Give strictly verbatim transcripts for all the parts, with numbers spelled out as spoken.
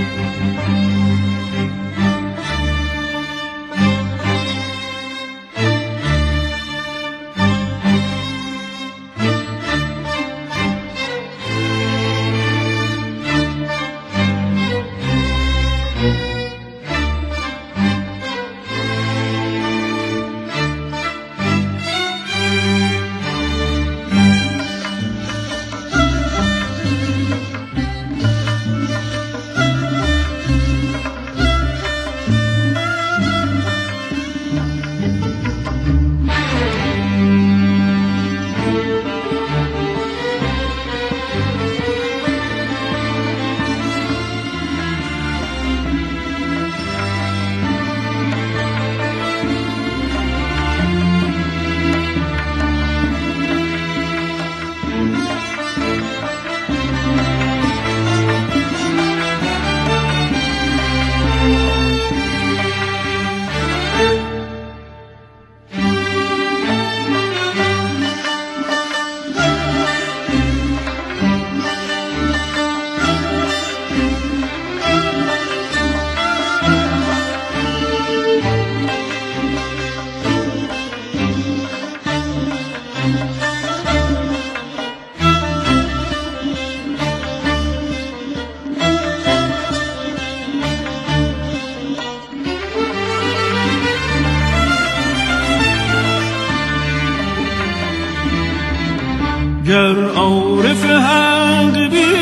گر عارف حق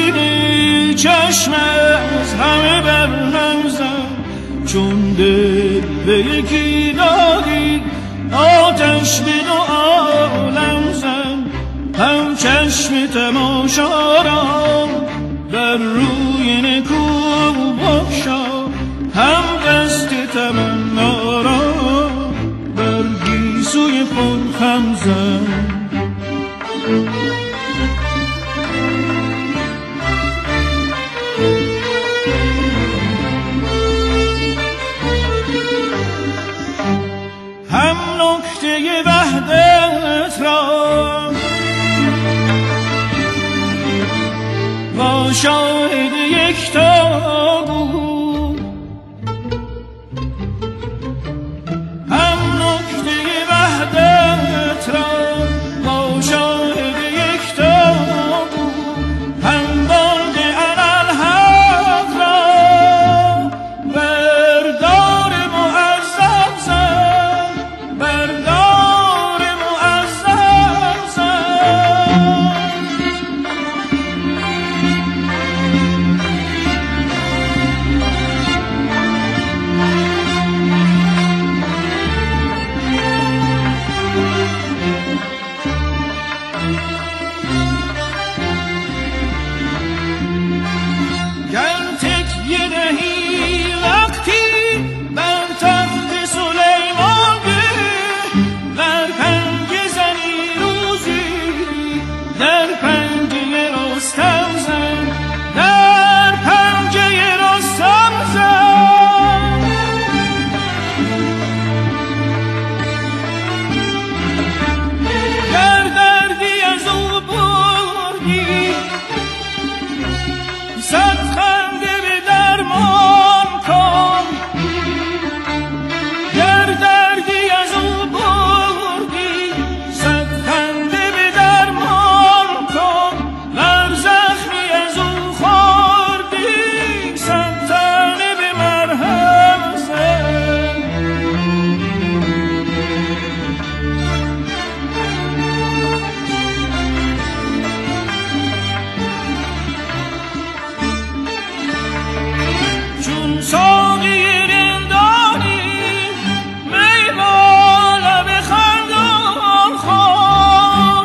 بینی چشم از همه بر هم زن، چون دل به یکی دادی آتش به دو عالم زن. هم چشم تماشا را بر روی نکو بخشا، هم قصد تمنا را بر گیسوی پرخم زن. هم نکته وحدت را با شاهد یکتا بود، هم نکته وحدت را با شاهد یکتا بود، هم بانگ انالحق را بردار معظم زن، بردار معظم زن. گر تکیه دهی وقتی بر تخت سلیمان به، در پنجه زنی روزی در پنجه رستم زن، در پنجه رستم زن. گر دردی از او بردی صد خنده به درمان کن، گر دردی از او بردی صد خنده به درمان کن، ور زخمی از او خوردی صد تنه به مرهم زن. چون ساقی رندانی می بالا به خندان خور،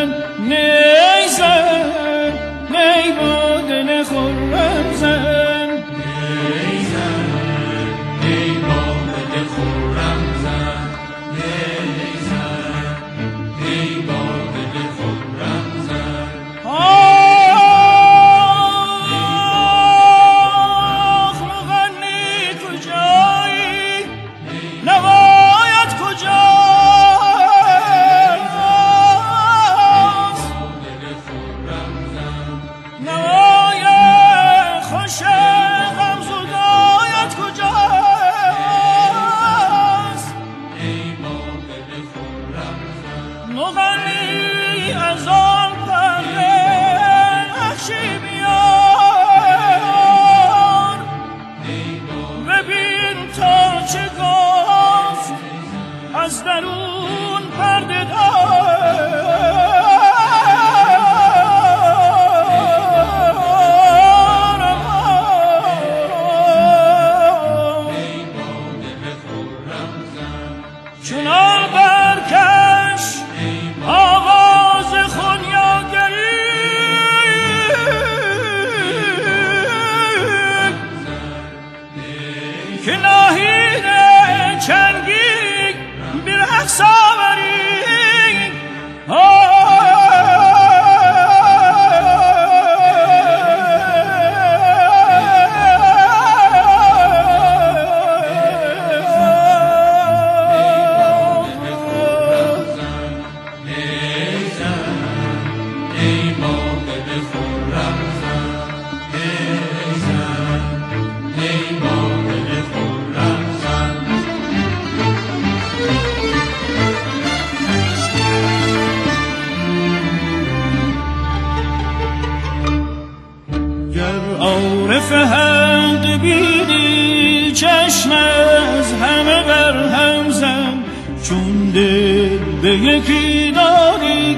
عارف حق بیدی چشم از همه بر هم زن، چون دل به یکی داری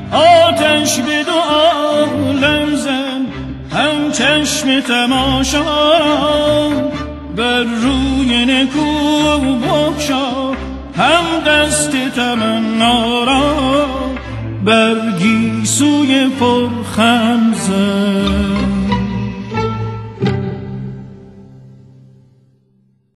آتش به دو عالم زن. هم چشم تماشا بر روی نکو بخشا، هم دست تمنا را بر گیسوی پرخم زن.